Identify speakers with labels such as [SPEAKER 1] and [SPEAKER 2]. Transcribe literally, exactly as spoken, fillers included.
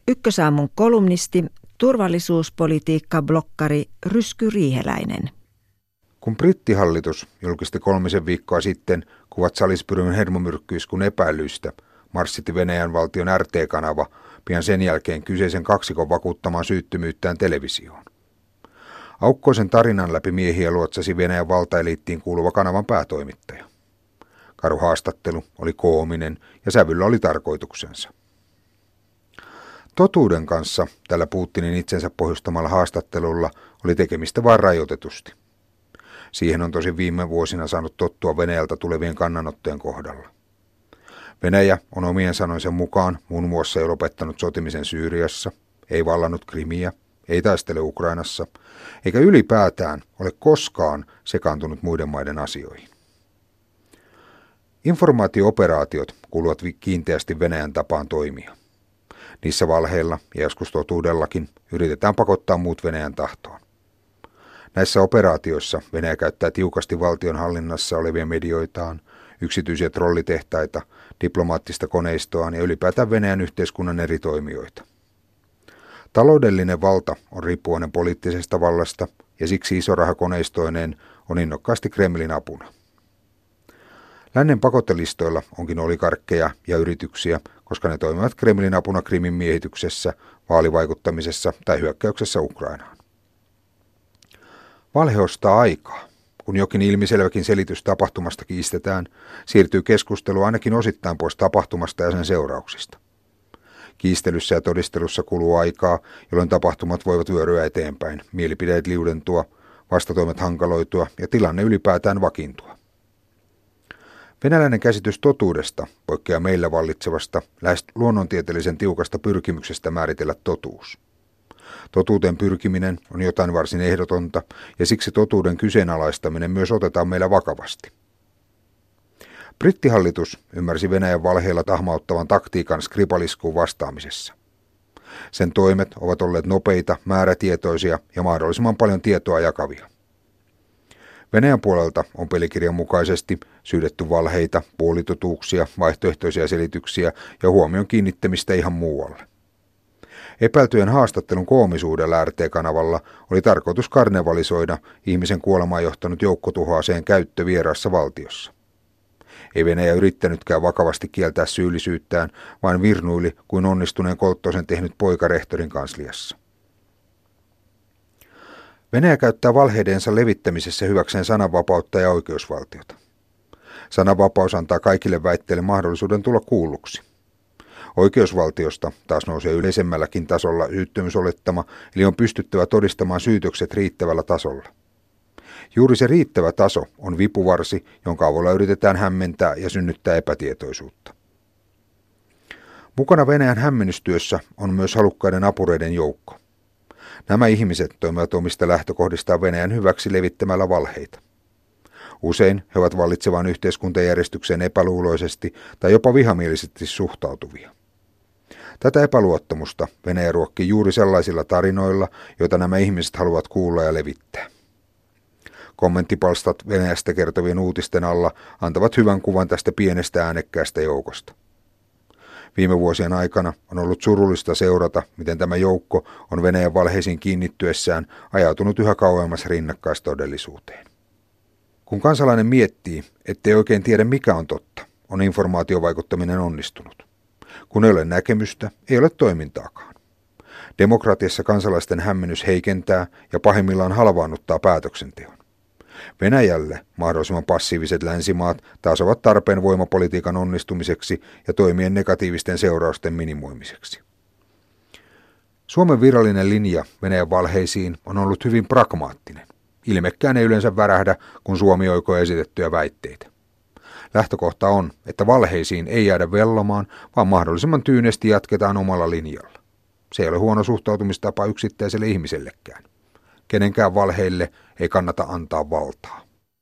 [SPEAKER 1] Ykkösaamun kolumnisti, turvallisuuspolitiikka-blokkari Rysky Riiheläinen.
[SPEAKER 2] Kun brittihallitus julkisti kolmisen viikkoa sitten kuvat Salisburyn hermomyrkkyyskun epäilyistä, marssitti Venäjän valtion R T-kanava pian sen jälkeen kyseisen kaksikon vakuuttamaan syyttömyyttään televisioon. Aukkoisen tarinan läpi miehiä luotsasi Venäjän valtaeliittiin kuuluva kanavan päätoimittaja. Karu haastattelu oli koominen ja sävyllä oli tarkoituksensa. Totuuden kanssa tällä Putinin itsensä pohjustamalla haastattelulla oli tekemistä vain rajoitetusti. Siihen on tosi viime vuosina saanut tottua Venäjältä tulevien kannanottojen kohdalla. Venäjä on omien sanojensa mukaan muun muassa jo lopettanut sotimisen Syyriassa, ei vallannut Krimiä, ei taistele Ukrainassa, eikä ylipäätään ole koskaan sekaantunut muiden maiden asioihin. Informaatio-operaatiot kuuluvat kiinteästi Venäjän tapaan toimia. Niissä valheilla ja joskus totuudellakin yritetään pakottaa muut Venäjän tahtoon. Näissä operaatioissa Venäjä käyttää tiukasti valtion hallinnassa olevia medioitaan, yksityisiä trollitehtaita, diplomaattista koneistoaan ja ylipäätään Venäjän yhteiskunnan eri toimijoita. Taloudellinen valta on riippuvainen poliittisesta vallasta ja siksi isorahakoneistoineen on innokkaasti Kremlin apuna. Lännen pakotelistoilla onkin oligarkkeja ja yrityksiä, koska ne toimivat Kremlin apuna Krimin miehityksessä, vaalivaikuttamisessa tai hyökkäyksessä Ukrainaan. Valhe ostaa aikaa. Kun jokin ilmiselväkin selitys tapahtumasta kiistetään, siirtyy keskustelu ainakin osittain pois tapahtumasta ja sen seurauksista. Kiistelyssä ja todistelussa kuluu aikaa, jolloin tapahtumat voivat vyöryä eteenpäin, mielipideet liudentua, vastatoimet hankaloitua ja tilanne ylipäätään vakiintua. Venäläinen käsitys totuudesta poikkeaa meillä vallitsevasta lähes luonnontieteellisen tiukasta pyrkimyksestä määritellä totuus. Totuuteen pyrkiminen on jotain varsin ehdotonta ja siksi totuuden kyseenalaistaminen myös otetaan meillä vakavasti. Brittihallitus ymmärsi Venäjän valheilla tahmauttavan taktiikan Skripal-iskuun vastaamisessa. Sen toimet ovat olleet nopeita, määrätietoisia ja mahdollisimman paljon tietoa jakavia. Venäjän puolelta on pelikirjan mukaisesti syydetty valheita, puolitotuuksia, vaihtoehtoisia selityksiä ja huomion kiinnittämistä ihan muualle. Epäiltyjen haastattelun koomisuudella R T-kanavalla oli tarkoitus karnevalisoida ihmisen kuolemaan johtanut joukkotuhoaseen käyttö vieraassa valtiossa. Ei Venäjä yrittänytkään vakavasti kieltää syyllisyyttään, vaan virnuili kuin onnistuneen kolttosen tehnyt poika rehtorin kansliassa. Venäjä käyttää valheidensa levittämisessä hyväkseen sananvapautta ja oikeusvaltiota. Sananvapaus antaa kaikille väitteille mahdollisuuden tulla kuulluksi. Oikeusvaltiosta taas nousee yleisemmälläkin tasolla syyttömyysolettama, eli on pystyttävä todistamaan syytökset riittävällä tasolla. Juuri se riittävä taso on vipuvarsi, jonka avulla yritetään hämmentää ja synnyttää epätietoisuutta. Mukana Venäjän hämmennystyössä on myös halukkaiden apureiden joukko. Nämä ihmiset toimivat omista lähtökohdistaan Venäjän hyväksi levittämällä valheita. Usein he ovat vallitsevaan yhteiskuntajärjestykseen epäluuloisesti tai jopa vihamielisesti suhtautuvia. Tätä epäluottamusta Venäjä ruokkii juuri sellaisilla tarinoilla, joita nämä ihmiset haluavat kuulla ja levittää. Kommenttipalstat Venäjästä kertovien uutisten alla antavat hyvän kuvan tästä pienestä äänekkäästä joukosta. Viime vuosien aikana on ollut surullista seurata, miten tämä joukko on Venäjän valheisiin kiinnittyessään ajautunut yhä kauemmas rinnakkaistodellisuuteen. Kun kansalainen miettii, ettei oikein tiedä mikä on totta, on informaatiovaikuttaminen onnistunut. Kun ei ole näkemystä, ei ole toimintaakaan. Demokratiassa kansalaisten hämmennys heikentää ja pahimmillaan halvaannuttaa päätöksenteon. Venäjälle mahdollisimman passiiviset länsimaat taas ovat tarpeen voimapolitiikan onnistumiseksi ja toimien negatiivisten seurausten minimoimiseksi. Suomen virallinen linja Venäjän valheisiin on ollut hyvin pragmaattinen. Ilmekkään ei yleensä värähdä, kun Suomi oikoo esitettyjä väitteitä. Lähtökohta on, että valheisiin ei jäädä vellomaan, vaan mahdollisimman tyynesti jatketaan omalla linjalla. Se ei ole huono suhtautumistapa yksittäiselle ihmisellekään. Kenenkään valheille ei kannata antaa valtaa.